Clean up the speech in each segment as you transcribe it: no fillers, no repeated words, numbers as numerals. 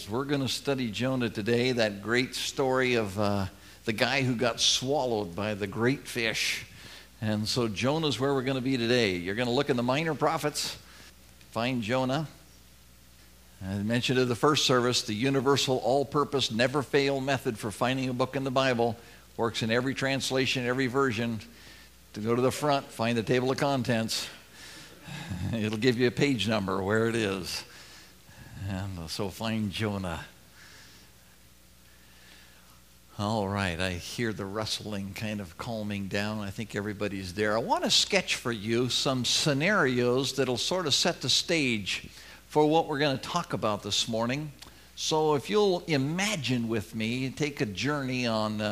We're going to study Jonah today, that great story of the guy who got swallowed by the great fish. And so Jonah's where we're going to be today. You're going to look in the minor prophets, find Jonah. I mentioned in the first service, the universal all-purpose, never-fail method for finding a book in the Bible works in every translation, every version. To go to the front, find the table of contents. It'll give you a page number where it is. And so find Jonah. All right, I hear the rustling kind of calming down. I think everybody's there. I want to sketch for you some scenarios that'll sort of set the stage for what we're going to talk about this morning. So if you'll imagine with me, take a journey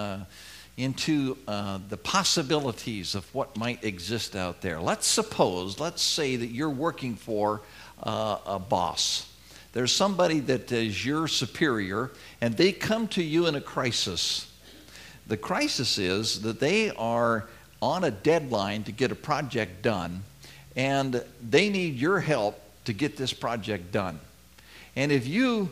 into the possibilities of what might exist out there. Let's say that you're working for a boss. There's somebody that is your superior, and they come to you in a crisis. The crisis is that they are on a deadline to get a project done, and they need your help to get this project done. And if you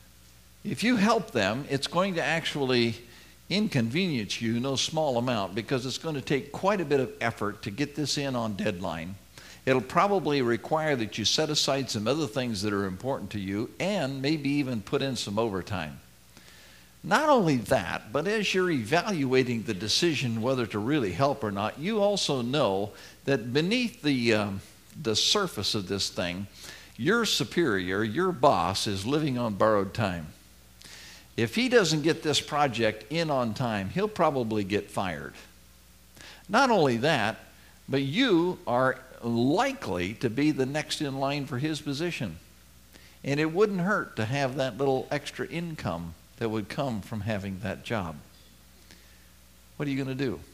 help them, it's going to actually inconvenience you no small amount, because it's going to take quite a bit of effort to get this in on deadline. It'll probably require that you set aside some other things that are important to you and maybe even put in some overtime. Not only that, but as you're evaluating the decision whether to really help or not, you also know that beneath the surface of this thing, your superior, your boss, is living on borrowed time. If he doesn't get this project in on time, he'll probably get fired. Not only that, but you are likely to be the next in line for his position. And it wouldn't hurt to have that little extra income that would come from having that job. What are you going to do?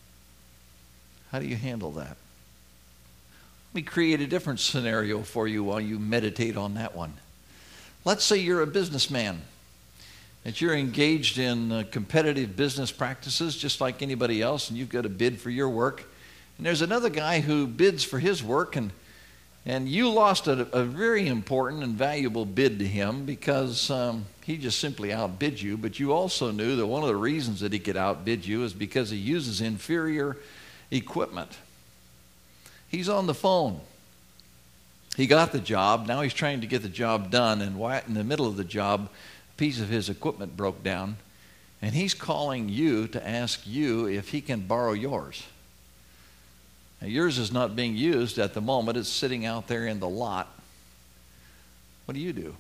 How do you handle that? Let me create a different scenario for you while you meditate on that one. Let's say you're a businessman, that you're engaged in competitive business practices just like anybody else, and you've got to bid for your work. And there's another guy who bids for his work, and you lost a very important and valuable bid to him because he just simply outbid you. But you also knew that one of the reasons that he could outbid you is because he uses inferior equipment. He's on the phone. He got the job. Now he's trying to get the job done, and in the middle of the job, a piece of his equipment broke down, and he's calling you to ask you if he can borrow yours. Now, yours is not being used at the moment. It's sitting out there in the lot. What do?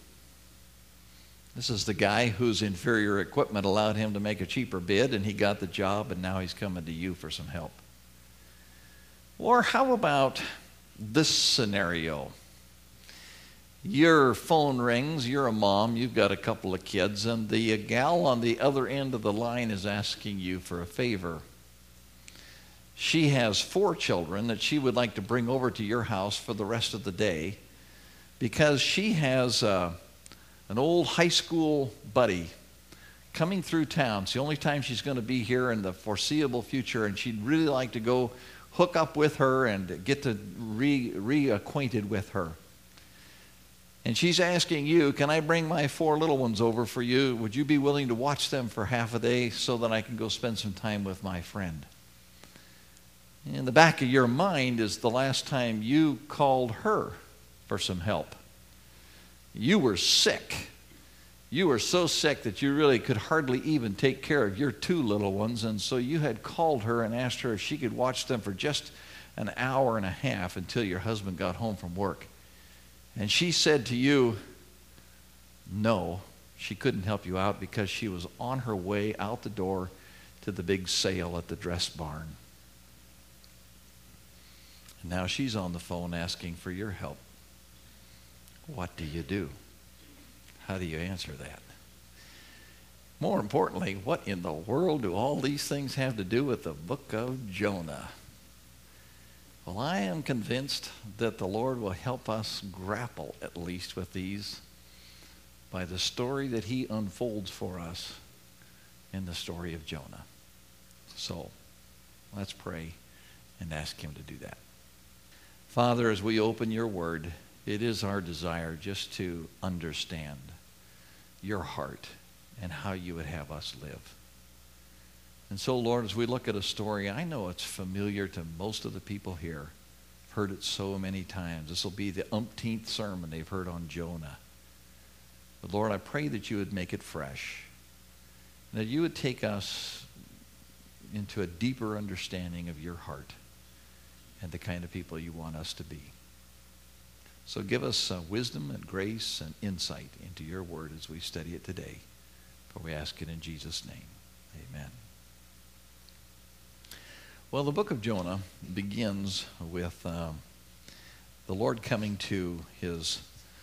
This is the guy whose inferior equipment allowed him to make a cheaper bid, and he got the job, and now he's coming to you for some help. Or how about this scenario? Your phone rings, you're a mom, you've got a couple of kids, and the gal on the other end of the line is asking you for a favor. She has 4 children that she would like to bring over to your house for the rest of the day because she has an old high school buddy coming through town. It's the only time she's going to be here in the foreseeable future, and she'd really like to go hook up with her and get to reacquainted with her. And she's asking you, can I bring my 4 little ones over for you? Would you be willing to watch them for half a day so that I can go spend some time with my friend? In the back of your mind is the last time you called her for some help. You were sick. You were so sick that you really could hardly even take care of your 2 little ones, and so you had called her and asked her if she could watch them for just an hour and a half until your husband got home from work. And she said to you, no, she couldn't help you out because she was on her way out the door to the big sale at the dress barn. Now she's on the phone asking for your help. What do? How do you answer that? More importantly, what in the world do all these things have to do with the book of Jonah? Well, I am convinced that the Lord will help us grapple at least with these by the story that he unfolds for us in the story of Jonah. So, let's pray and ask him to do that. Father, as we open your word, it is our desire just to understand your heart and how you would have us live. And so, Lord, as we look at a story, I know it's familiar to most of the people here. I've heard it so many times. This will be the umpteenth sermon they've heard on Jonah. But Lord, I pray that you would make it fresh, and that you would take us into a deeper understanding of your heart and the kind of people you want us to be. So give us wisdom and grace and insight into your word as we study it today. For we ask it in Jesus' name. Amen. Well, the book of Jonah begins with the Lord coming to his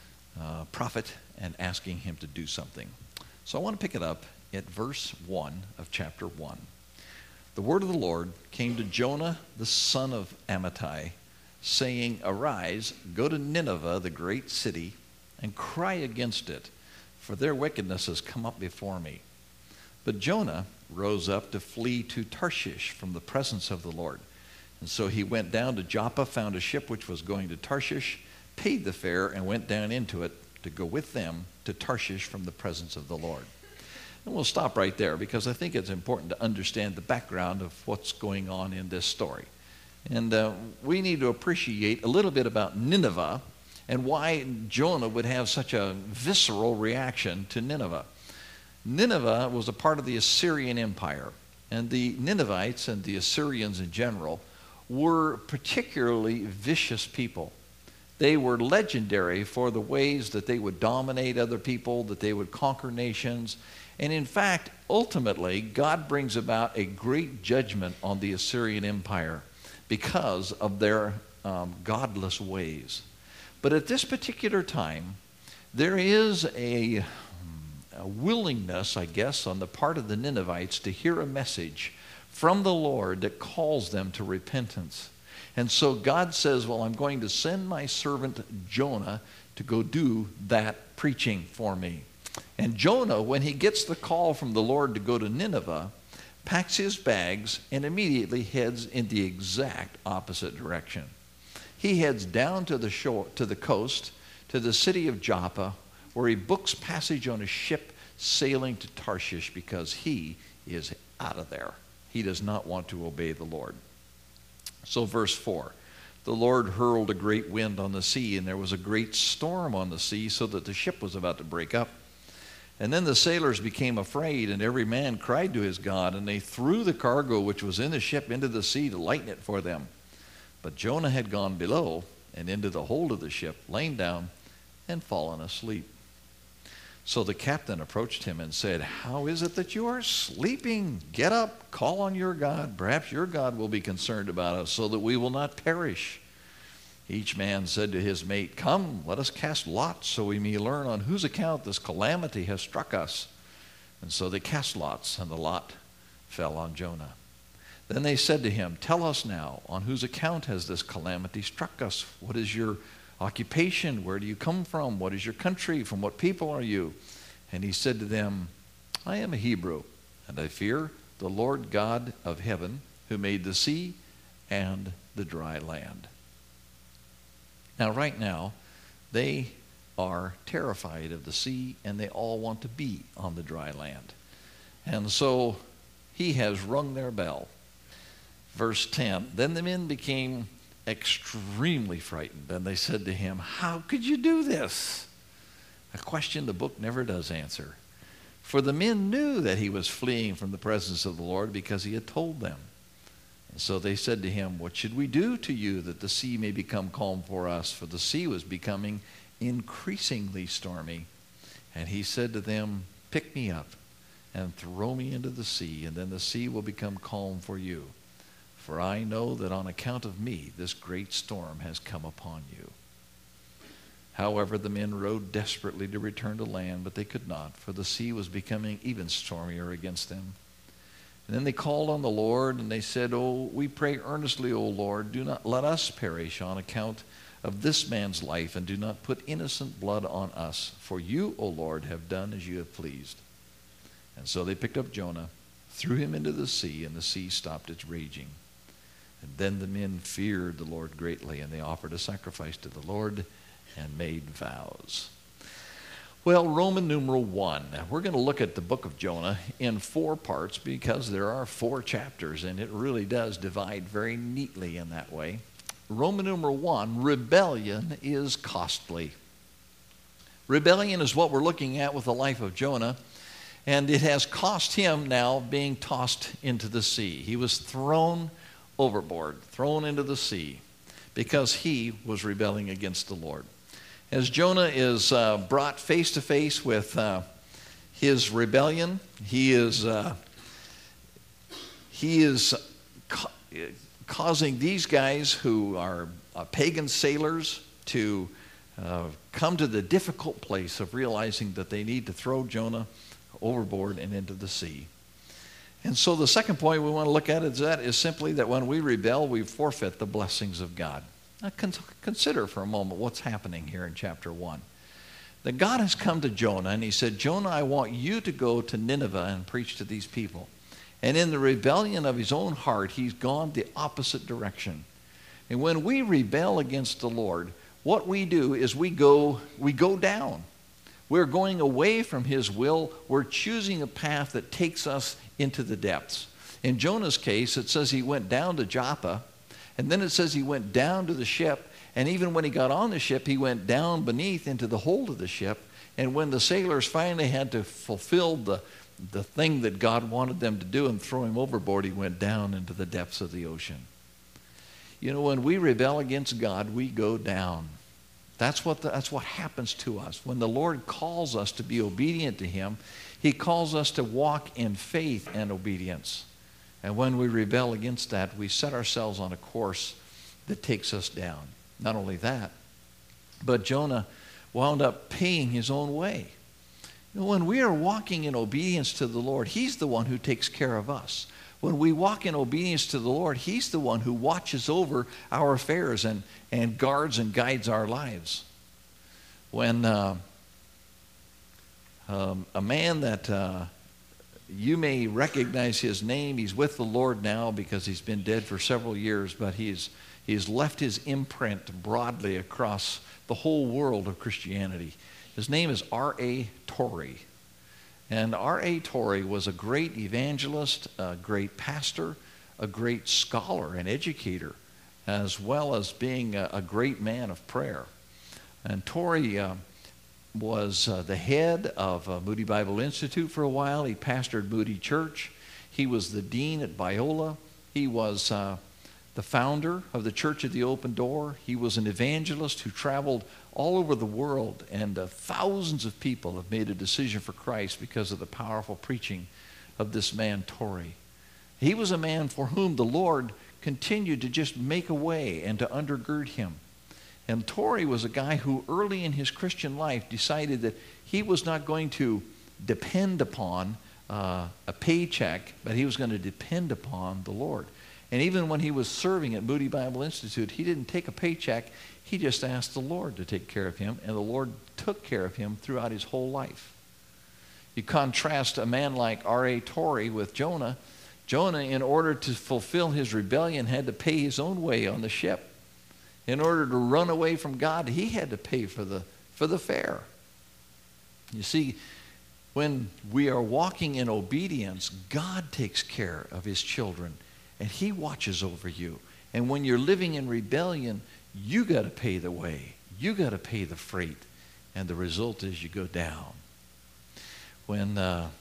prophet and asking him to do something. So I want to pick it up at verse 1 of chapter 1. The word of the Lord came to Jonah, the son of Amittai, saying, Arise, go to Nineveh, the great city, and cry against it, for their wickedness has come up before me. But Jonah rose up to flee to Tarshish from the presence of the Lord. And so he went down to Joppa, found a ship which was going to Tarshish, paid the fare, and went down into it to go with them to Tarshish from the presence of the Lord. And we'll stop right there because I think it's important to understand the background of what's going on in this story. And we need to appreciate a little bit about Nineveh and why Jonah would have such a visceral reaction to Nineveh. Nineveh was a part of the Assyrian Empire, and the Ninevites and the Assyrians in general were particularly vicious people. They were legendary for the ways that they would dominate other people, that they would conquer nations. And in fact, ultimately, God brings about a great judgment on the Assyrian Empire because of their godless ways. But at this particular time, there is a willingness, I guess, on the part of the Ninevites to hear a message from the Lord that calls them to repentance. And so God says, well, I'm going to send my servant Jonah to go do that preaching for me. And Jonah, when he gets the call from the Lord to go to Nineveh, packs his bags and immediately heads in the exact opposite direction. He heads down to the shore, to the coast, to the city of Joppa, where he books passage on a ship sailing to Tarshish because he is out of there. He does not want to obey the Lord. So verse 4, the Lord hurled a great wind on the sea, and there was a great storm on the sea, so that the ship was about to break up. And then the sailors became afraid, and every man cried to his God, and they threw the cargo which was in the ship into the sea to lighten it for them. But Jonah had gone below and into the hold of the ship, lain down, and fallen asleep. So the captain approached him and said, How is it that you are sleeping? Get up, call on your God. Perhaps your God will be concerned about us, so that we will not perish. Each man said to his mate, Come, let us cast lots, so we may learn on whose account this calamity has struck us. And so they cast lots, and the lot fell on Jonah. Then they said to him, Tell us now, on whose account has this calamity struck us? What is your occupation? Where do you come from? What is your country? From what people are you? And he said to them, I am a Hebrew, and I fear the Lord God of heaven, who made the sea and the dry land. Now, right now, they are terrified of the sea, and they all want to be on the dry land. And so he has rung their bell. Verse 10, Then the men became extremely frightened, and they said to him, How could you do this? A question the book never does answer. For the men knew that he was fleeing from the presence of the Lord because he had told them. And so they said to him, What should we do to you that the sea may become calm for us? For the sea was becoming increasingly stormy. And he said to them, Pick me up and throw me into the sea, and then the sea will become calm for you. For I know that on account of me this great storm has come upon you. However, the men rowed desperately to return to land, but they could not, for the sea was becoming even stormier against them. And then they called on the Lord, and they said, Oh, we pray earnestly, O Lord, do not let us perish on account of this man's life, and do not put innocent blood on us. For you, O Lord, have done as you have pleased. And so they picked up Jonah, threw him into the sea, and the sea stopped its raging. And then the men feared the Lord greatly, and they offered a sacrifice to the Lord and made vows. Well, Roman numeral 1. Now, we're going to look at the book of Jonah in 4 parts because there are 4 chapters, and it really does divide very neatly in that way. Roman numeral 1, rebellion is costly. Rebellion is what we're looking at with the life of Jonah, and it has cost him now being tossed into the sea. He was thrown overboard, thrown into the sea, because he was rebelling against the Lord. As Jonah is brought face to face with his rebellion, he is causing these guys who are pagan sailors to come to the difficult place of realizing that they need to throw Jonah overboard and into the sea. And so the second point we want to look at is simply that when we rebel, we forfeit the blessings of God. Now consider for a moment what's happening here in chapter 1. That God has come to Jonah and he said, Jonah, I want you to go to Nineveh and preach to these people. And in the rebellion of his own heart, he's gone the opposite direction. And when we rebel against the Lord, what we do is we go down. We're going away from his will. We're choosing a path that takes us into the depths. In Jonah's case, it says he went down to Joppa, and then it says he went down to the ship, and even when he got on the ship, he went down beneath into the hold of the ship. And when the sailors finally had to fulfill the thing that God wanted them to do and throw him overboard, he went down into the depths of the ocean. You know, when we rebel against God, we go down. That's what happens to us. When the Lord calls us to be obedient to him, he calls us to walk in faith and obedience. And when we rebel against that, we set ourselves on a course that takes us down. Not only that, but Jonah wound up paying his own way. You know, when we are walking in obedience to the Lord, he's the one who takes care of us. When we walk in obedience to the Lord, he's the one who watches over our affairs and guards and guides our lives. When a man that you may recognize his name, he's with the Lord now because he's been dead for several years, but he's left his imprint broadly across the whole world of Christianity. His name is R.A. Torrey. And R.A. Torrey was a great evangelist, a great pastor, a great scholar and educator, as well as being a great man of prayer. And Torrey was the head of Moody Bible Institute for a while. He pastored Moody Church. He was the dean at Biola. He was the founder of the Church of the Open Door. He was an evangelist who traveled all over the world, and thousands of people have made a decision for Christ because of the powerful preaching of this man, Torrey. He was a man for whom the Lord continued to just make a way and to undergird him. And Torrey was a guy who early in his Christian life decided that he was not going to depend upon a paycheck, but he was going to depend upon the Lord. And even when he was serving at Moody Bible Institute, he didn't take a paycheck. He just asked the Lord to take care of him, and the Lord took care of him throughout his whole life. You contrast a man like R.A. Torrey with Jonah. Jonah, in order to fulfill his rebellion, had to pay his own way on the ship. In order to run away from God, he had to pay for the fare. You see, when we are walking in obedience, God takes care of his children, and he watches over you. And when you're living in rebellion, you got to pay the way. You got to pay the freight. And the result is you go down. When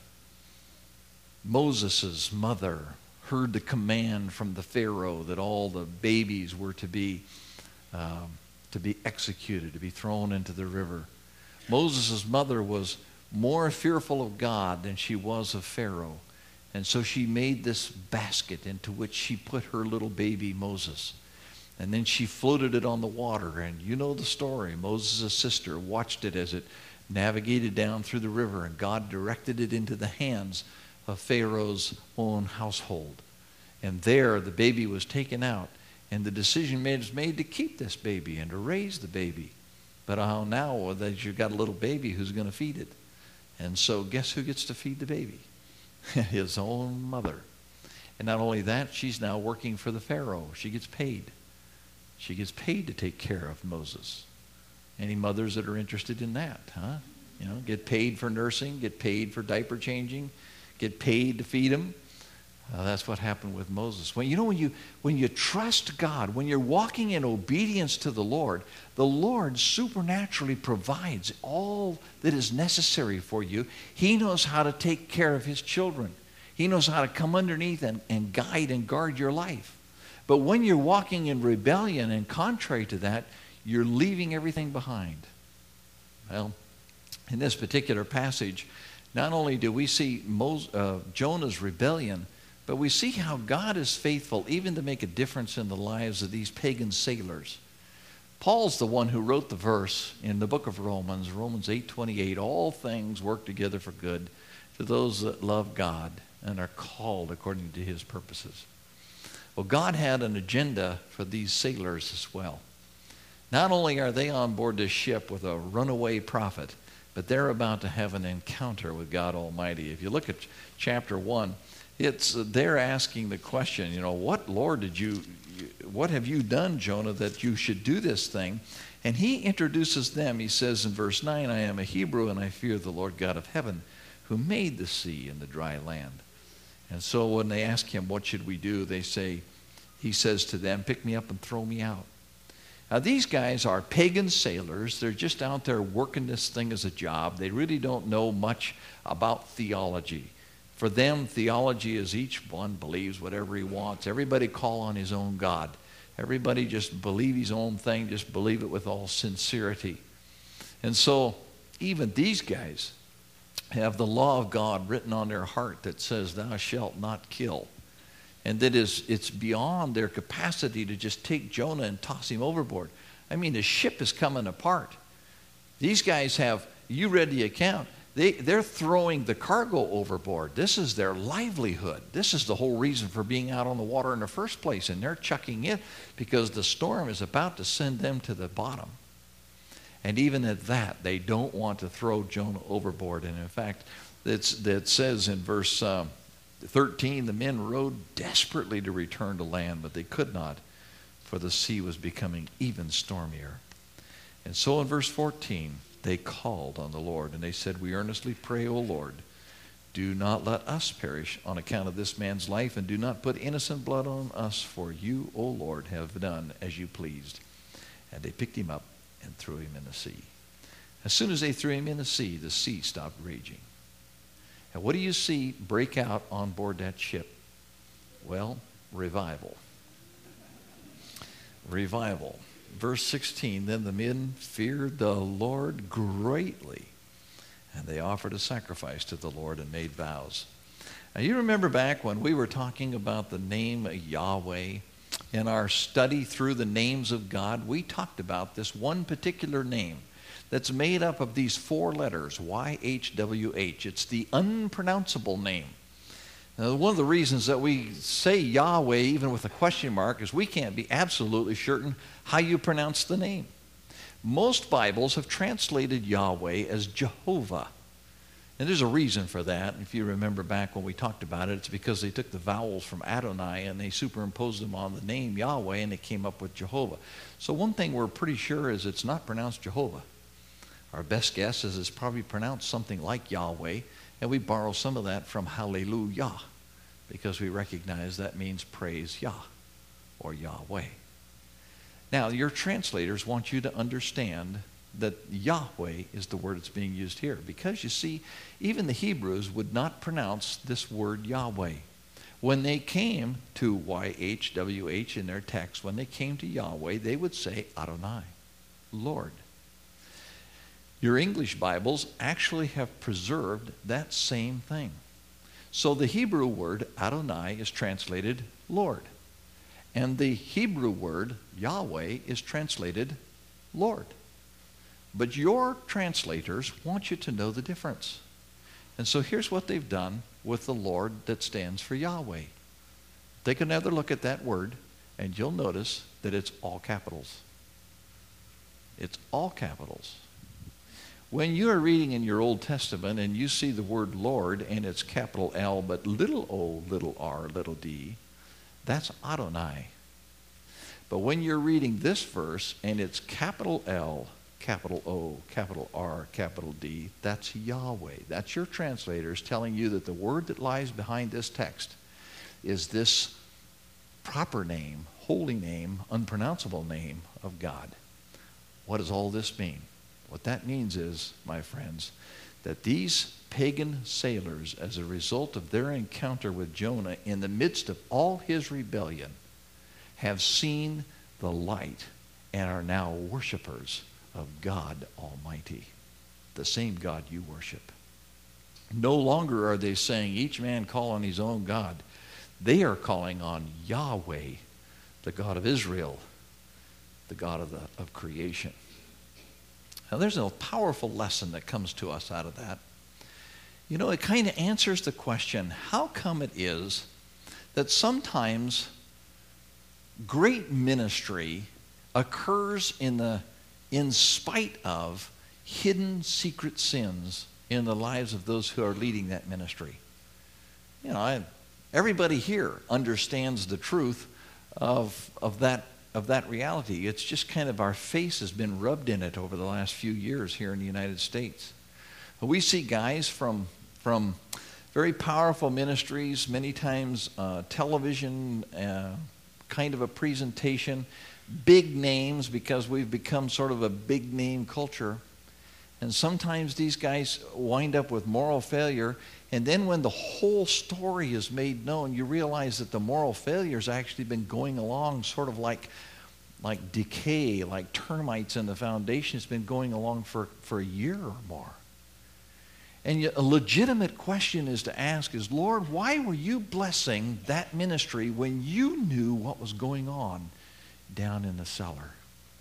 Moses' mother heard the command from the Pharaoh that all the babies were to be executed, to be thrown into the river, Moses' mother was more fearful of God than she was of Pharaoh. And so she made this basket into which she put her little baby Moses. And then she floated it on the water. And you know the story. Moses' sister watched it as it navigated down through the river, and God directed it into the hands of Pharaoh's own household. And there the baby was taken out, and the decision was made to keep this baby and to raise the baby. But now that you've got a little baby, who's going to feed it? And so guess who gets to feed the baby? His own mother. And not only that, she's now working for the Pharaoh. She gets paid. She gets paid to take care of Moses. Any mothers that are interested in that, huh? get paid for nursing, get paid for diaper changing, get paid to feed them. That's what happened with Moses. When you trust God, when you're walking in obedience to the Lord supernaturally provides all that is necessary for you. He knows how to take care of his children. He knows how to come underneath and guide and guard your life. But when you're walking in rebellion and contrary to that, you're leaving everything behind. Well, in this particular passage, not only do we see Jonah's rebellion, but we see how God is faithful even to make a difference in the lives of these pagan sailors. Paul's the one who wrote the verse in the book of Romans 8:28, all things work together for good to those that love God and are called according to his purposes. Well, God had an agenda for these sailors as well. Not only are they on board this ship with a runaway prophet, but they're about to have an encounter with God Almighty. If you look at chapter 1, they're asking the question, what, Lord, what have you done, Jonah, that you should do this thing? And he introduces them. He says in verse 9, I am a Hebrew and I fear the Lord God of heaven, who made the sea and the dry land. And so when they ask him, what should we do? He says to them, pick me up and throw me out. Now, these guys are pagan sailors. They're just out there working this thing as a job. They really don't know much about theology. For them, theology is each one believes whatever he wants. Everybody call on his own God. Everybody just believe his own thing, just believe it with all sincerity. And so even these guys have the law of God written on their heart that says, thou shalt not kill. And that it's beyond their capacity to just take Jonah and toss him overboard. I mean, the ship is coming apart. These guys you read the account, they're throwing the cargo overboard. This is their livelihood. This is the whole reason for being out on the water in the first place. And they're chucking it because the storm is about to send them to the bottom. And even at that, they don't want to throw Jonah overboard. And in fact, that says in verse 13, the men rowed desperately to return to land, but they could not, for the sea was becoming even stormier. And so in verse 14, they called on the Lord, and they said, we earnestly pray, O Lord, do not let us perish on account of this man's life, and do not put innocent blood on us, for you, O Lord, have done as you pleased. And they picked him up and threw him in the sea. As soon as they threw him in the sea stopped raging. And what do you see break out on board that ship? Well, revival. Revival. Verse 16, then the men feared the Lord greatly, and they offered a sacrifice to the Lord and made vows. Now, you remember back when we were talking about the name Yahweh, in our study through the names of God, we talked about this one particular name that's made up of these 4 letters, YHWH. It's the unpronounceable name. Now, one of the reasons that we say Yahweh, even with a question mark, is we can't be absolutely certain how you pronounce the name. Most Bibles have translated Yahweh as Jehovah. And there's a reason for that. If you remember back when we talked about it, it's because they took the vowels from Adonai and they superimposed them on the name Yahweh, and they came up with Jehovah. So one thing we're pretty sure is it's not pronounced Jehovah. Our best guess is it's probably pronounced something like Yahweh, and we borrow some of that from Hallelujah, because we recognize that means praise Yah, or Yahweh. Now, your translators want you to understand that Yahweh is the word that's being used here, because you see, even the Hebrews would not pronounce this word Yahweh. When they came to YHWH in their text, when they came to Yahweh, they would say Adonai, Lord. Your English Bibles actually have preserved that same thing. So the Hebrew word Adonai is translated Lord. And the Hebrew word Yahweh is translated Lord. But your translators want you to know the difference. And so here's what they've done with the Lord that stands for Yahweh. Take another look at that word, and you'll notice that it's all capitals. It's all capitals. When you are reading in your Old Testament and you see the word Lord and it's capital L but little o, little r, little d, that's Adonai. But when you're reading this verse and it's capital L, capital O, capital R, capital D. That's Yahweh. That's your translators telling you that the word that lies behind this text is this proper name, holy name, unpronounceable name of God. What does all this mean? What that means is, my friends, that these pagan sailors, as a result of their encounter with Jonah in the midst of all his rebellion, have seen the light and are now worshipers of God Almighty, the same God you worship. No longer are they saying each man call on his own God. They are calling on Yahweh, the God of Israel, the God of creation. Now there's a powerful lesson that comes to us out of that. You know, it kind of answers the question, how come it is that sometimes great ministry occurs in spite of hidden secret sins in the lives of those who are leading that ministry? You know, everybody here understands the truth of that reality. It's just kind of our face has been rubbed in it over the last few years here in the United States. We see guys from very powerful ministries, many times television kind of a presentation, big names because we've become sort of a big name culture. And sometimes these guys wind up with moral failure. And then when the whole story is made known, you realize that the moral failure has actually been going along sort of like decay, like termites in the foundation. It's been going along for a year or more. And yet a legitimate question is to ask is, Lord, why were you blessing that ministry when you knew what was going on down in the cellar?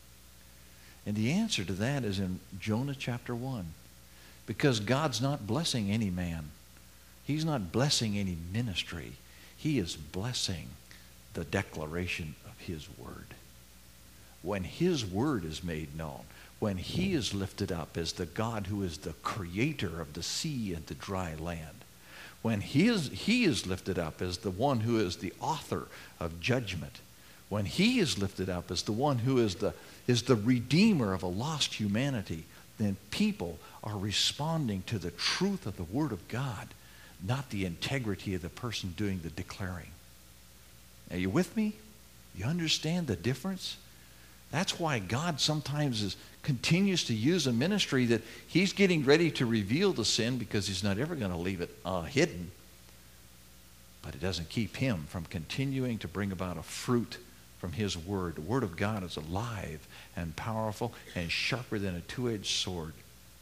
And the answer to that is in Jonah chapter 1. Because God's not blessing any man. He's not blessing any ministry. He is blessing the declaration of his word. When his word is made known, when he is lifted up as the God who is the creator of the sea and the dry land, when he is lifted up as the one who is the author of judgment, when he is lifted up as the one who is the redeemer of a lost humanity, then people are responding to the truth of the word of God, not the integrity of the person doing the declaring. Are you with me? You understand the difference? That's why God sometimes continues to use a ministry that he's getting ready to reveal the sin because he's not ever going to leave it hidden. But it doesn't keep him from continuing to bring about a fruit from his word. The word of God is alive and powerful and sharper than a two-edged sword.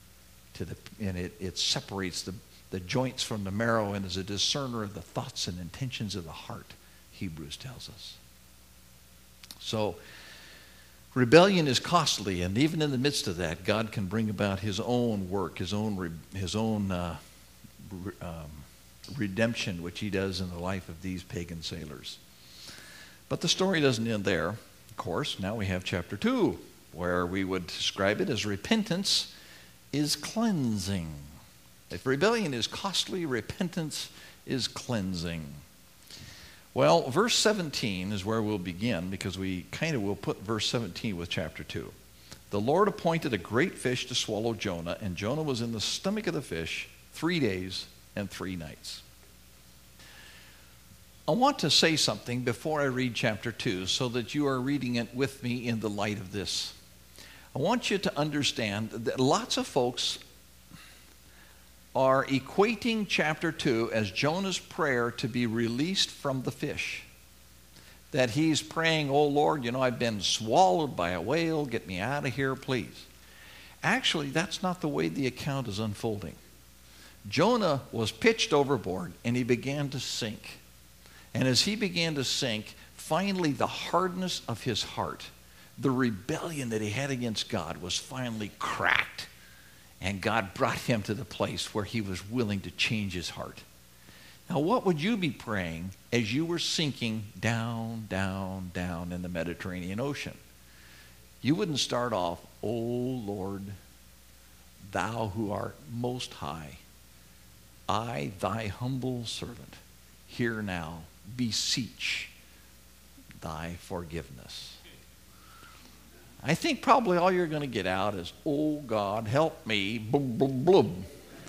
And it separates the joints from the marrow and is a discerner of the thoughts and intentions of the heart, Hebrews tells us. So, rebellion is costly, and even in the midst of that, God can bring about his own work, his own redemption, which he does in the life of these pagan sailors. But the story doesn't end there. Of course, now we have chapter 2, where we would describe it as repentance is cleansing. If rebellion is costly, repentance is cleansing. Well, verse 17 is where we'll begin, because we kind of will put verse 17 with chapter 2. The Lord appointed a great fish to swallow Jonah, and Jonah was in the stomach of the fish 3 days and 3 nights. I want to say something before I read chapter 2 so that you are reading it with me in the light of this. I want you to understand that lots of folks are equating chapter 2 as Jonah's prayer to be released from the fish. That he's praying, oh Lord, I've been swallowed by a whale, get me out of here, please. Actually, that's not the way the account is unfolding. Jonah was pitched overboard and he began to sink. And as he began to sink, finally the hardness of his heart, the rebellion that he had against God, was finally cracked. And God brought him to the place where he was willing to change his heart. Now, what would you be praying as you were sinking down, down, down in the Mediterranean Ocean? You wouldn't start off, "O Lord, thou who art most high, I, thy humble servant, here now beseech thy forgiveness." I think probably all you're going to get out is, oh God, help me, boom, boom, boom.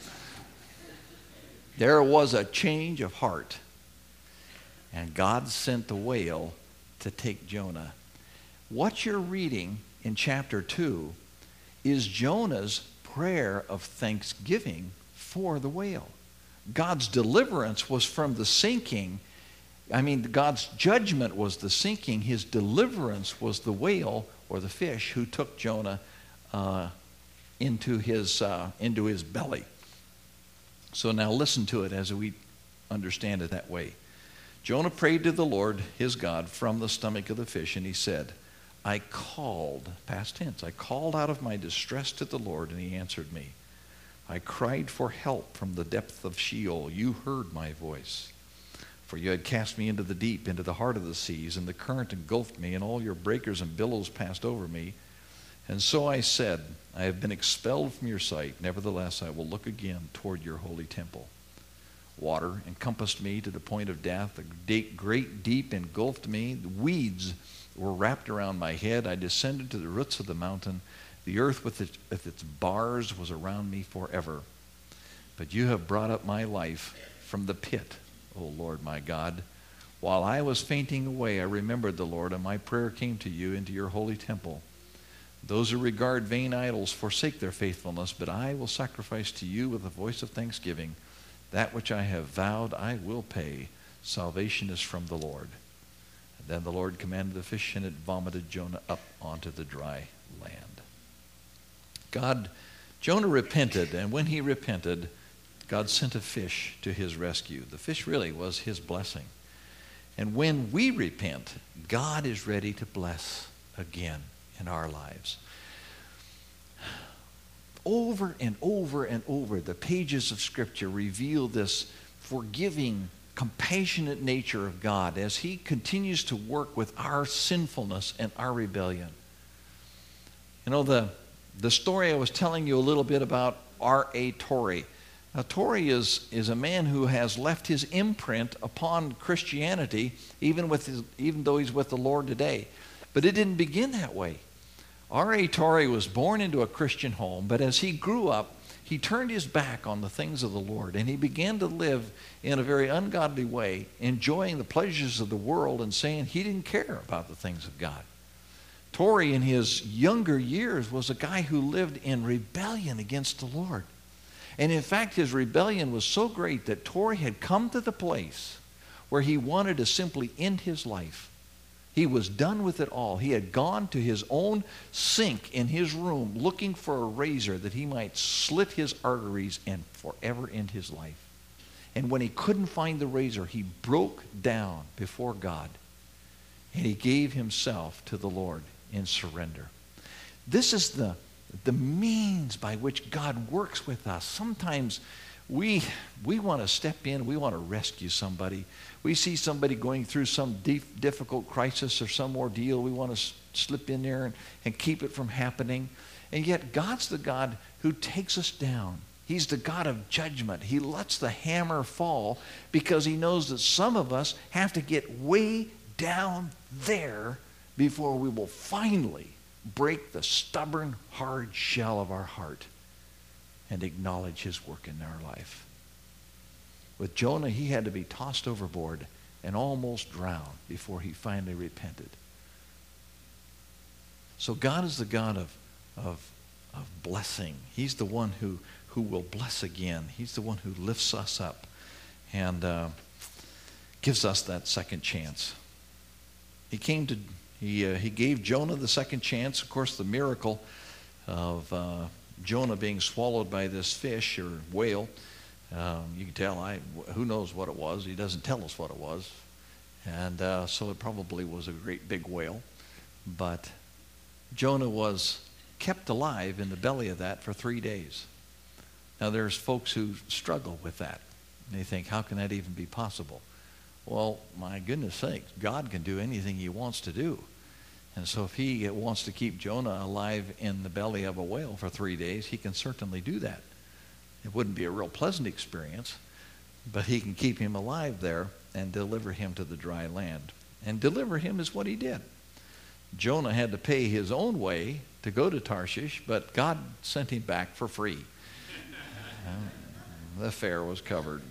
There was a change of heart. And God sent the whale to take Jonah. What you're reading in chapter 2 is Jonah's prayer of thanksgiving for the whale. God's deliverance was from the sinking. God's judgment was the sinking. His deliverance was the whale or the fish who took Jonah into his belly. So now listen to it as we understand it that way. Jonah prayed to the Lord his God from the stomach of the fish, and he said, I called, past tense, I called out of my distress to the Lord, and he answered me. I cried for help from the depth of Sheol. You heard my voice. For you had cast me into the deep, into the heart of the seas, and the current engulfed me, and all your breakers and billows passed over me. And so I said, I have been expelled from your sight. Nevertheless, I will look again toward your holy temple. Water encompassed me to the point of death. A great deep engulfed me. The weeds were wrapped around my head. I descended to the roots of the mountain. The earth with its bars was around me forever. But you have brought up my life from the pit, O Lord my God. While I was fainting away, I remembered the Lord, and my prayer came to you into your holy temple. Those who regard vain idols forsake their faithfulness, but I will sacrifice to you with a voice of thanksgiving. That which I have vowed I will pay. Salvation is from the Lord. And then the Lord commanded the fish, and it vomited Jonah up onto the dry land. Jonah repented, and when he repented, God sent a fish to his rescue. The fish really was his blessing. And when we repent, God is ready to bless again in our lives. Over and over and over, the pages of Scripture reveal this forgiving, compassionate nature of God as he continues to work with our sinfulness and our rebellion. You know, the story I was telling you a little bit about R.A. Torrey. Now, Torrey is a man who has left his imprint upon Christianity, even though he's with the Lord today. But it didn't begin that way. R.A. Torrey was born into a Christian home, but as he grew up, he turned his back on the things of the Lord, and he began to live in a very ungodly way, enjoying the pleasures of the world and saying he didn't care about the things of God. Torrey, in his younger years, was a guy who lived in rebellion against the Lord. And in fact, his rebellion was so great that Torrey had come to the place where he wanted to simply end his life. He was done with it all. He had gone to his own sink in his room looking for a razor that he might slit his arteries and forever end his life. And when he couldn't find the razor, he broke down before God, and he gave himself to the Lord in surrender. This is the means by which God works with us. Sometimes we want to step in, we want to rescue somebody. We see somebody going through some difficult crisis or some ordeal. We want to slip in there and keep it from happening. And yet God's the God who takes us down. He's the God of judgment. He lets the hammer fall because he knows that some of us have to get way down there before we will finally break the stubborn, hard shell of our heart and acknowledge his work in our life. With Jonah, he had to be tossed overboard and almost drowned before he finally repented. So God is the God of blessing. He's the one who will bless again. He's the one who lifts us up and gives us that second chance. He gave Jonah the second chance. Of course, the miracle of Jonah being swallowed by this fish or whale, you can tell, who knows what it was. He doesn't tell us what it was. And so it probably was a great big whale. But Jonah was kept alive in the belly of that for 3 days. Now there's folks who struggle with that. And they think, how can that even be possible? Well, my goodness sakes, God can do anything he wants to do. And so if he wants to keep Jonah alive in the belly of a whale for 3 days, he can certainly do that. It wouldn't be a real pleasant experience, but he can keep him alive there and deliver him to the dry land. And deliver him is what he did. Jonah had to pay his own way to go to Tarshish, but God sent him back for free. The fare was covered.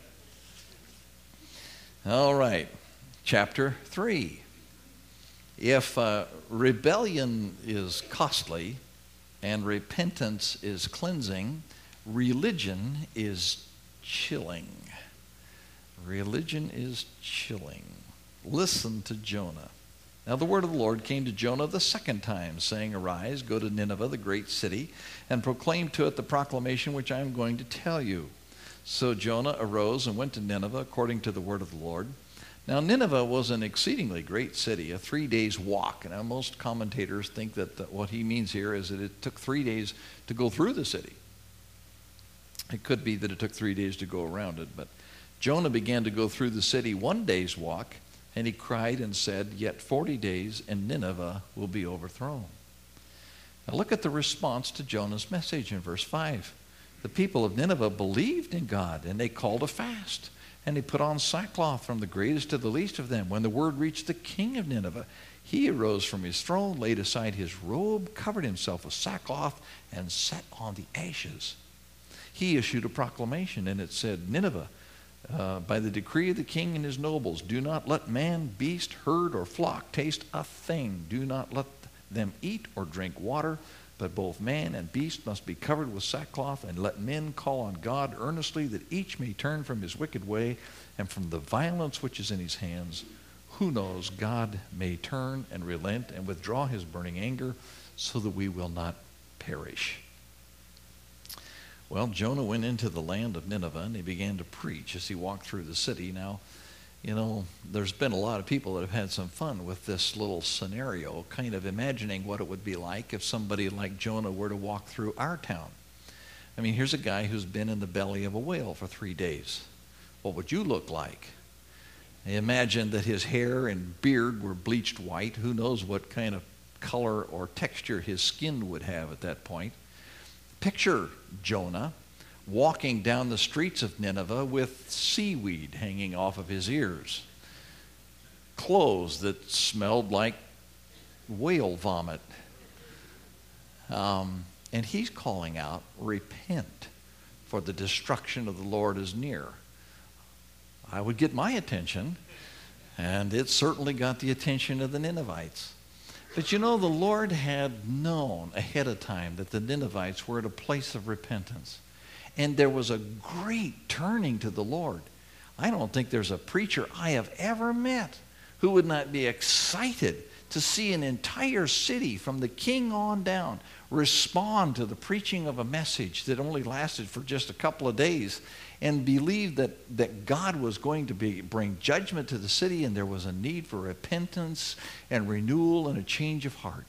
All right, chapter 3. If rebellion is costly and repentance is cleansing, religion is chilling. Religion is chilling. Listen to Jonah. Now the word of the Lord came to Jonah the second time, saying, Arise, go to Nineveh, the great city, and proclaim to it the proclamation which I am going to tell you. So Jonah arose and went to Nineveh according to the word of the Lord. Now Nineveh was an exceedingly great city, a 3 days walk. Now most commentators think that what he means here is that it took 3 days to go through the city. It could be that it took 3 days to go around it, but Jonah began to go through the city 1 day's walk, and he cried and said, Yet 40 days and Nineveh will be overthrown. Now look at the response to Jonah's message in verse 5. The people of Nineveh believed in God, and they called a fast, and they put on sackcloth from the greatest to the least of them. When the word reached the king of Nineveh, he arose from his throne, laid aside his robe, covered himself with sackcloth, and sat on the ashes. He issued a proclamation, and it said, Nineveh, by the decree of the king and his nobles, do not let man, beast, herd, or flock taste a thing. Do not let them eat or drink water, but both man and beast must be covered with sackcloth, and let men call on God earnestly, that each may turn from his wicked way and from the violence which is in his hands. Who knows, God may turn and relent and withdraw his burning anger, so that we will not perish. Well, Jonah went into the land of Nineveh, and he began to preach as he walked through the city. Now, you know, there's been a lot of people that have had some fun with this little scenario, kind of imagining what it would be like if somebody like Jonah were to walk through our town. I mean, here's a guy who's been in the belly of a whale for 3 days. What would you look like? Imagine that his hair and beard were bleached white. Who knows what kind of color or texture his skin would have at that point. Picture Jonah walking down the streets of Nineveh with seaweed hanging off of his ears, clothes that smelled like whale vomit. And he's calling out, repent, for the destruction of the Lord is near. I would get my attention, and it certainly got the attention of the Ninevites. But you know, the Lord had known ahead of time that the Ninevites were at a place of repentance. And there was a great turning to the Lord. I don't think there's a preacher I have ever met who would not be excited to see an entire city from the king on down respond to the preaching of a message that only lasted for just a couple of days, and believe that God was going to bring judgment to the city, and there was a need for repentance and renewal and a change of heart.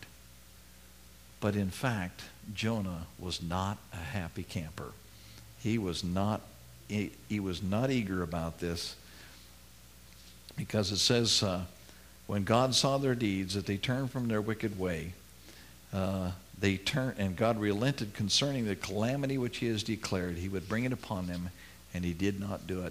But in fact, Jonah was not a happy camper. He was not eager about this, because it says, when God saw their deeds, that they turned from their wicked way, they turned, and God relented concerning the calamity which he has declared. He would bring it upon them, and he did not do it.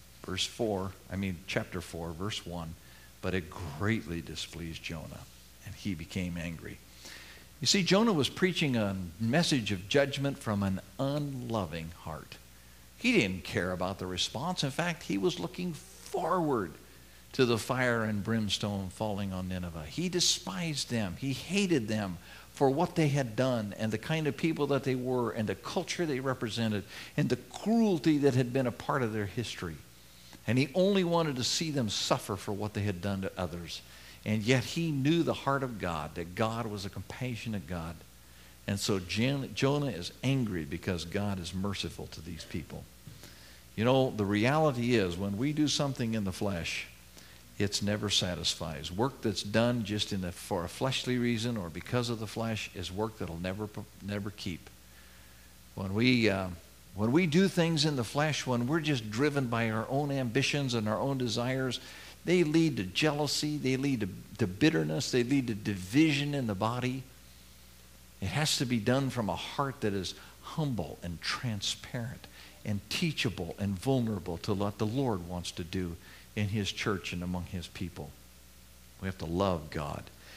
Chapter 4, verse 1. But it greatly displeased Jonah, and he became angry. You see, Jonah was preaching a message of judgment from an unloving heart. He didn't care about the response. In fact, he was looking forward to the fire and brimstone falling on Nineveh. He despised them. He hated them for what they had done and the kind of people that they were and the culture they represented and the cruelty that had been a part of their history. And he only wanted to see them suffer for what they had done to others. And yet he knew the heart of God, that God was a compassionate God. And so Jonah is angry because God is merciful to these people. You know, the reality is, when we do something in the flesh, it's never satisfies. Work that's done just for a fleshly reason or because of the flesh is work that'll never keep. When we do things in the flesh, when we're just driven by our own ambitions and our own desires, they lead to jealousy, they lead to bitterness, they lead to division in the body. It has to be done from a heart that is humble and transparent and teachable and vulnerable to what the Lord wants to do in his church and among his people. We have to love God.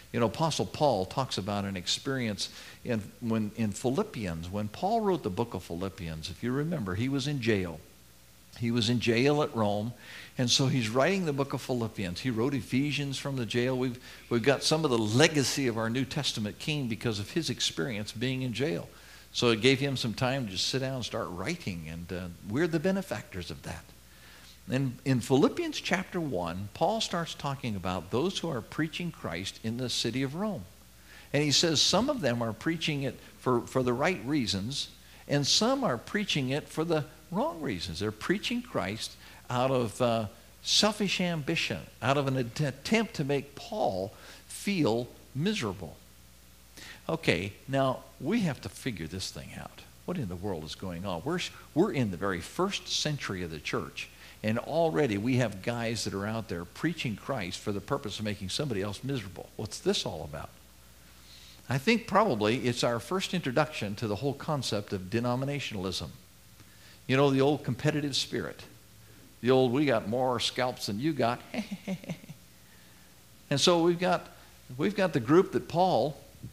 You know, Apostle Paul talks about an experience in Philippians. When Paul wrote the book of Philippians, if you remember, he was in jail. He was in jail at Rome, and so he's writing the book of Philippians. He wrote Ephesians from the jail. We've got some of the legacy of our New Testament king because of his experience being in jail. So it gave him some time to just sit down and start writing, and we're the benefactors of that. And in Philippians chapter 1, Paul starts talking about those who are preaching Christ in the city of Rome. And he says some of them are preaching it for the right reasons, and some are preaching it for the wrong reasons. They're preaching Christ out of selfish ambition, out of an attempt to make Paul feel miserable. Okay, now we have to figure this thing out. What in the world is going on? We're in the very first century of the church, and already we have guys that are out there preaching Christ for the purpose of making somebody else miserable. What's this all about? I think probably it's our first introduction to the whole concept of denominationalism. You know, the old competitive spirit. The old, we got more scalps than you got. And so we've got the group that Paul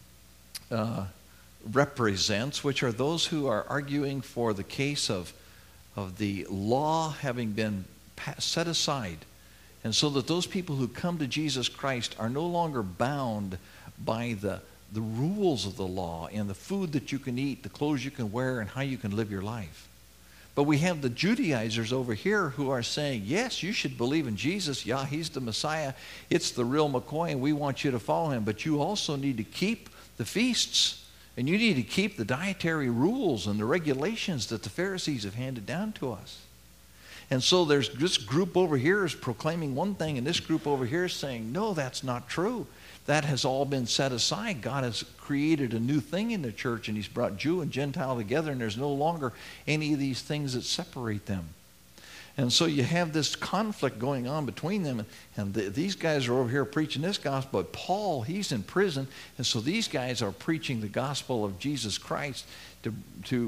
represents, which are those who are arguing for the case of the law having been set aside, and so that those people who come to Jesus Christ are no longer bound by the rules of the law and the food that you can eat, the clothes you can wear, and how you can live your life. But we have the Judaizers over here who are saying, yes, you should believe in Jesus. Yeah, he's the Messiah. It's the real McCoy, and we want you to follow him. But you also need to keep the feasts, and you need to keep the dietary rules and the regulations that the Pharisees have handed down to us. And so there's this group over here is proclaiming one thing, and this group over here is saying, no, that's not true. That has all been set aside. God has created a new thing in the church, and he's brought Jew and Gentile together, and there's no longer any of these things that separate them. And so you have this conflict going on between them, and these guys are over here preaching this gospel, but Paul, he's in prison, and so these guys are preaching the gospel of Jesus Christ to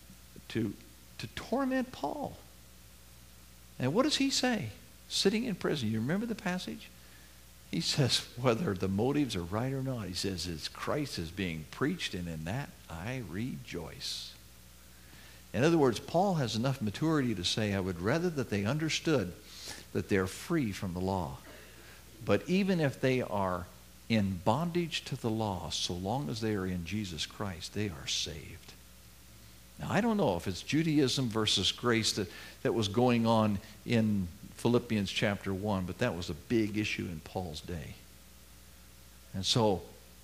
torment Paul. And what does he say? Sitting in prison, you remember the passage? He says, whether the motives are right or not, he says, it's Christ is being preached, and in that I rejoice. In other words, Paul has enough maturity to say, I would rather that they understood that they're free from the law. But even if they are in bondage to the law, so long as they are in Jesus Christ, they are saved. Now, I don't know if it's Judaism versus grace that was going on in Philippians chapter 1, but that was a big issue in Paul's day. And so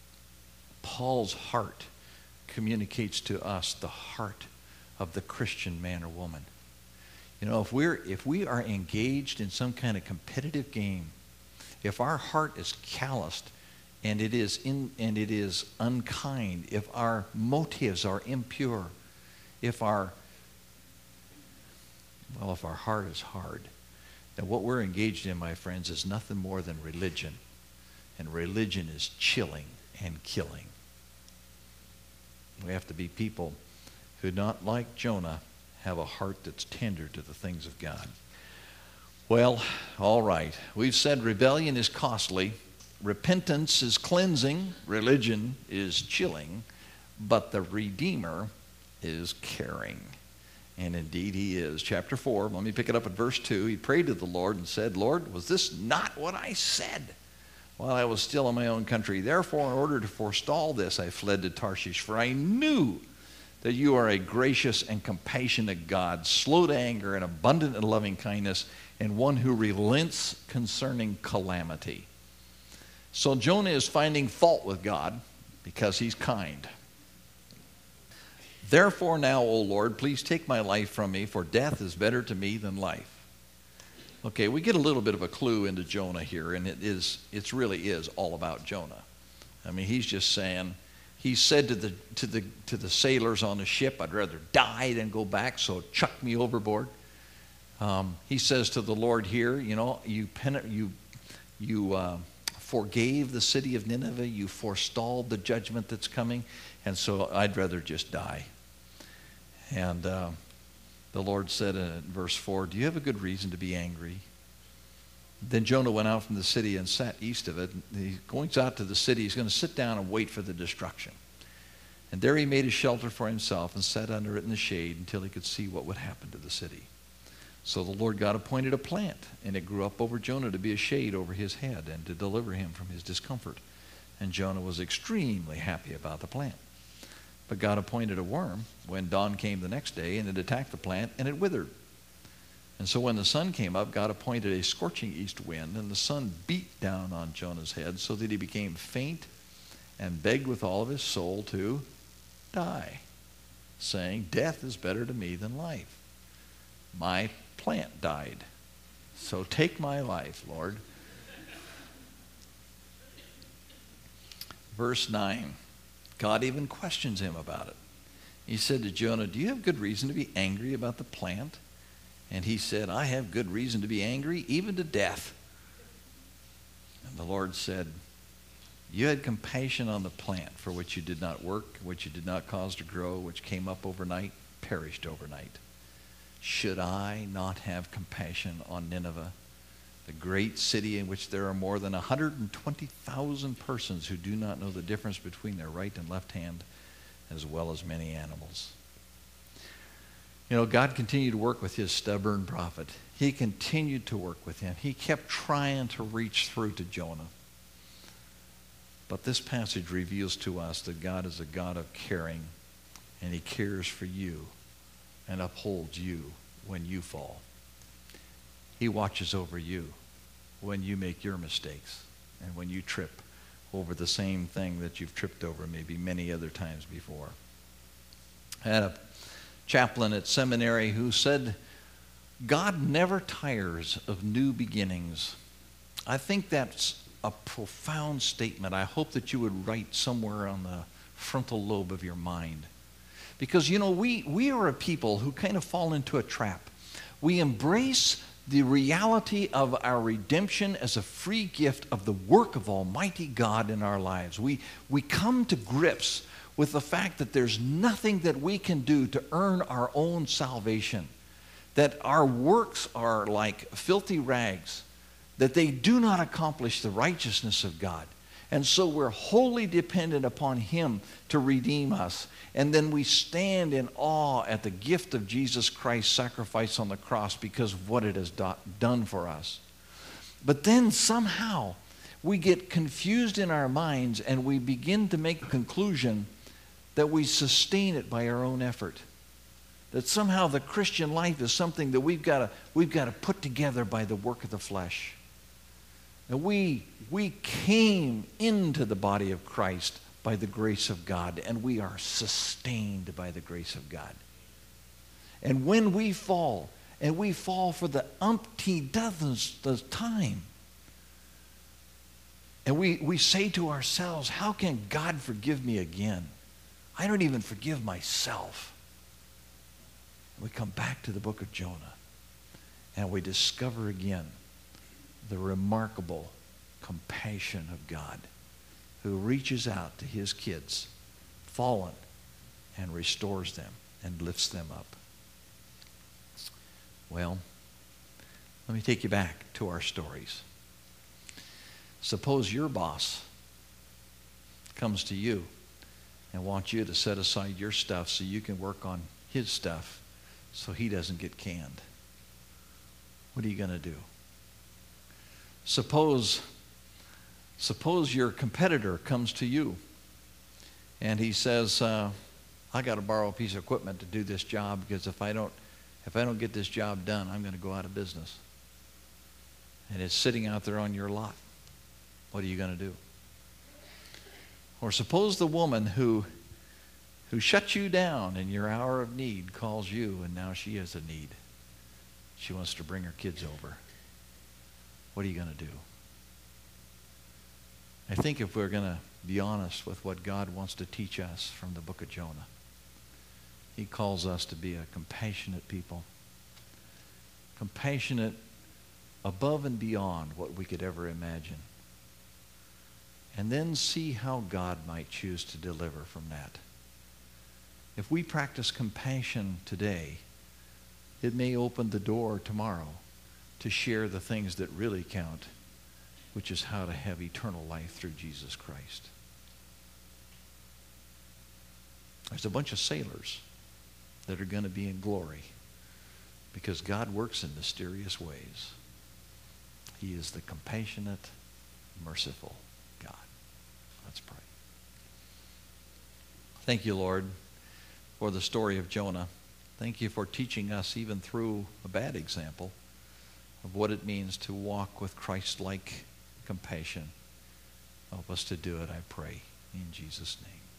Paul's heart communicates to us the heart of the Christian man or woman. You know, if we are engaged in some kind of competitive game, if our heart is calloused and it is unkind, if our motives are impure, if our heart is hard, then what we're engaged in, my friends, is nothing more than religion. And religion is chilling and killing. We have to be people who, not like Jonah, have a heart that's tender to the things of God. Well, all right. We've said rebellion is costly. Repentance is cleansing. Religion is chilling. But the Redeemer is caring. And indeed he is. Chapter 4, let me pick it up at verse 2. He prayed to the Lord and said, Lord, was this not what I said while I was still in my own country? Therefore, in order to forestall this, I fled to Tarshish, for I knew that you are a gracious and compassionate God, slow to anger and abundant in loving kindness, and one who relents concerning calamity. So Jonah is finding fault with God because he's kind. Therefore now, O Lord, please take my life from me, for death is better to me than life. Okay, we get a little bit of a clue into Jonah here, and it really is all about Jonah. I mean, he's just saying, he said to the sailors on the ship, I'd rather die than go back, so chuck me overboard. He says to the Lord here, you know, you forgave the city of Nineveh, you forestalled the judgment that's coming, and so I'd rather just die. And the Lord said in verse 4, do you have a good reason to be angry? Then Jonah went out from the city and sat east of it. He goes out to the city. He's going to sit down and wait for the destruction. And there he made a shelter for himself and sat under it in the shade until he could see what would happen to the city. So the Lord God appointed a plant, and it grew up over Jonah to be a shade over his head and to deliver him from his discomfort. And Jonah was extremely happy about the plant. But God appointed a worm when dawn came the next day, and it attacked the plant, and it withered. And so when the sun came up, God appointed a scorching east wind, and the sun beat down on Jonah's head so that he became faint and begged with all of his soul to die, saying, "Death is better to me than life. My plant died, so take my life, Lord." Verse 9, God even questions him about it. He said to Jonah, "Do you have good reason to be angry about the plant?" And he said, "I have good reason to be angry, even to death." And the Lord said, "You had compassion on the plant for which you did not work, which you did not cause to grow, which came up overnight, perished overnight. Should I not have compassion on Nineveh, the great city in which there are more than 120,000 persons who do not know the difference between their right and left hand, as well as many animals?" You know, God continued to work with his stubborn prophet. He continued to work with him. He kept trying to reach through to Jonah. But this passage reveals to us that God is a God of caring, and he cares for you and upholds you when you fall. He watches over you when you make your mistakes and when you trip over the same thing that you've tripped over maybe many other times before. I had a chaplain at seminary who said, "God never tires of new beginnings." I think that's a profound statement. I hope that you would write somewhere on the frontal lobe of your mind. Because, you know, we are a people who kind of fall into a trap. We embrace the reality of our redemption as a free gift of the work of Almighty God in our lives. We come to grips with the fact that there's nothing that we can do to earn our own salvation, that our works are like filthy rags, that they do not accomplish the righteousness of God. And so we're wholly dependent upon him to redeem us. And then we stand in awe at the gift of Jesus Christ's sacrifice on the cross because of what it has done for us. But then somehow we get confused in our minds and we begin to make a conclusion that we sustain it by our own effort. That somehow the Christian life is something that we've got to put together by the work of the flesh. And we came into the body of Christ by the grace of God, and we are sustained by the grace of God. And when we fall, and we fall for the umpty-dozenth time, and we say to ourselves, "How can God forgive me again? I don't even forgive myself." We come back to the book of Jonah, and we discover again the remarkable compassion of God, who reaches out to his kids, fallen, and restores them and lifts them up. Well, let me take you back to our stories. Suppose your boss comes to you and wants you to set aside your stuff so you can work on his stuff so he doesn't get canned. What are you going to do? Suppose your competitor comes to you and he says, "I got to borrow a piece of equipment to do this job because if I don't get this job done, I'm going to go out of business." And it's sitting out there on your lot. What are you going to do? Or suppose the woman who shut you down in your hour of need calls you, and now she has a need. She wants to bring her kids over. What are you going to do? I think if we're going to be honest with what God wants to teach us from the book of Jonah, he calls us to be a compassionate people. Compassionate above and beyond what we could ever imagine. And then see how God might choose to deliver from that. If we practice compassion today, it may open the door tomorrow to share the things that really count, which is how to have eternal life through Jesus Christ. There's a bunch of sailors that are going to be in glory because God works in mysterious ways. He is the compassionate, merciful God. Let's pray. Thank you, Lord, for the story of Jonah. Thank you for teaching us, even through a bad example, of what it means to walk with Christ-like compassion. Help us to do it, I pray, in Jesus' name.